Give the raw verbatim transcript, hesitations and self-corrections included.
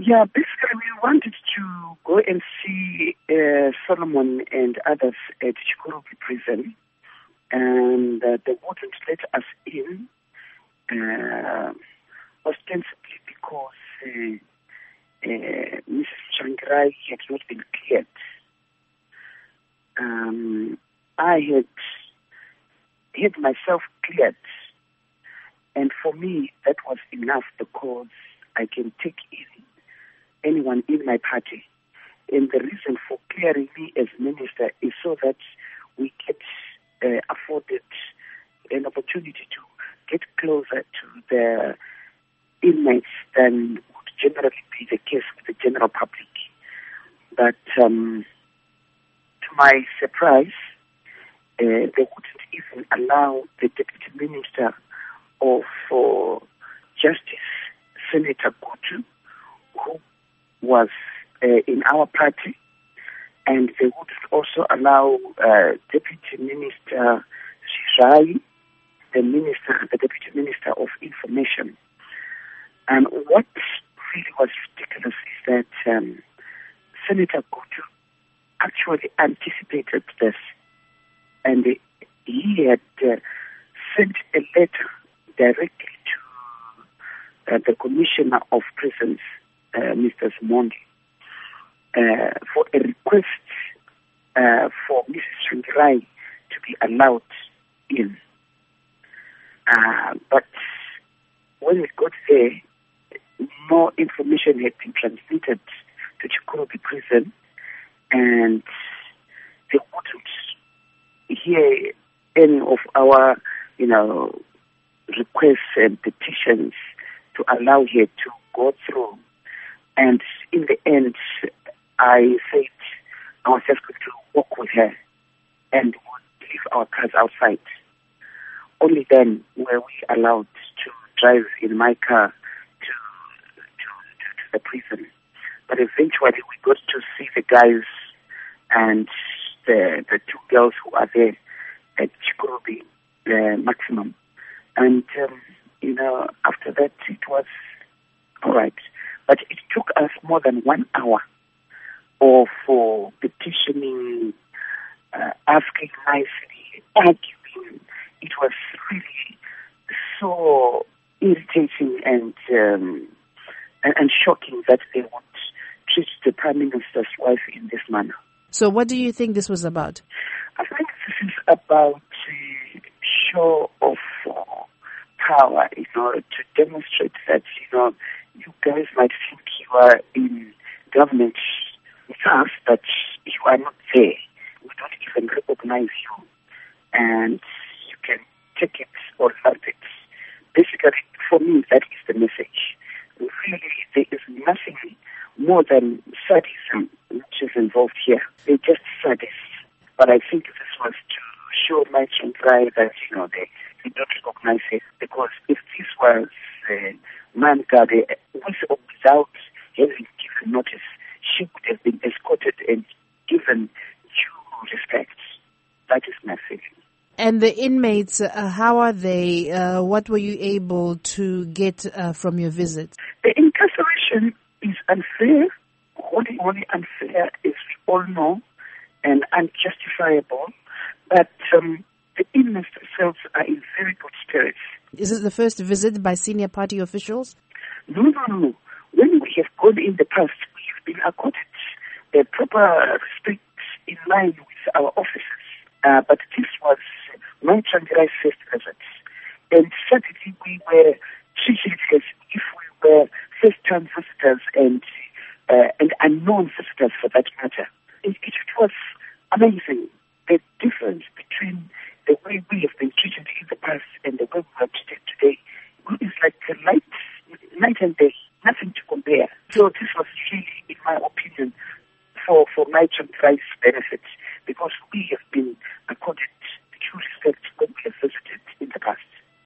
Yeah, basically we wanted to go and see uh, Solomon and others at Chikurubi prison, and uh, they wouldn't let us in, uh, ostensibly because uh, uh, Missus Tsvangirai had not been cleared. Um, I had had myself cleared, and for me that was enough because I can take in anyone in my party. And the reason for clearing me as minister is so that we get uh, afforded an opportunity to get closer to the inmates than would generally be the case with the general public. But um, to my surprise, uh, they wouldn't even allow the Deputy Minister of uh, Justice, Senator Gutu, who was uh, in our party, and they would also allow uh, Deputy Minister Shirai, the minister, the Deputy Minister of Information. And what really was ridiculous is that um, Senator Gutu actually anticipated this, and he had uh, sent a letter directly to uh, the Commissioner of Prisons, Uh, Mister Mondi, uh, for a request uh, for Missus Tsvangirai to be allowed in. Uh, but when we got there, more information had been transmitted to Chikurubi prison, and they wouldn't hear any of our, you know, requests and petitions to allow her to go through. And in the end, I said I was just going to walk with her and would leave our cars outside. Only then were we allowed to drive in my car to, to, to, to the prison. But eventually we got to see the guys and the, the two girls who are there at Chikurubi uh, Maximum. And, um, you know, after that it was all right. But it took us more than one hour of uh, petitioning, uh, asking nicely, arguing. It was really so irritating and, um, and and shocking that they would treat the Prime Minister's wife in this manner. So what do you think this was about? I think this is about a show of uh, power, you know, to demonstrate that, you know, you guys might think you are in government with us, but you are not there. We don't even recognize you. And you can take it or leave it. Basically, for me, that is the message. Really, there is nothing more than sadism which is involved here. They're just sadists. But I think this was to show my Tsvangirai that, you know, they, they don't recognize it. Because if this was uh, Mangade, with or without having given notice, she would have been escorted and given due respect. That is my feeling. And the inmates, uh, how are they? Uh, what were you able to get uh, from your visit? The incarceration is unfair, wholly, wholly unfair, as we all know, and unjustifiable. But um, the inmates themselves are in very good spirits. Is it the first visit by senior party officials? No, no, no. When we have gone in the past, we have been accorded the proper respect in line with our officers. Uh, but this was my Tsvangirai's first visit. And certainly we were treated as if we were first-time visitors and uh, and unknown visitors for that matter. It, it was amazing, the difference between the way we have been treated in the past and the way we are treated today is like a light, night and day, nothing to compare. So this was really, in my opinion, for, for my Tsvangirai's benefit, because we have been accorded due respect when we have visited in the past.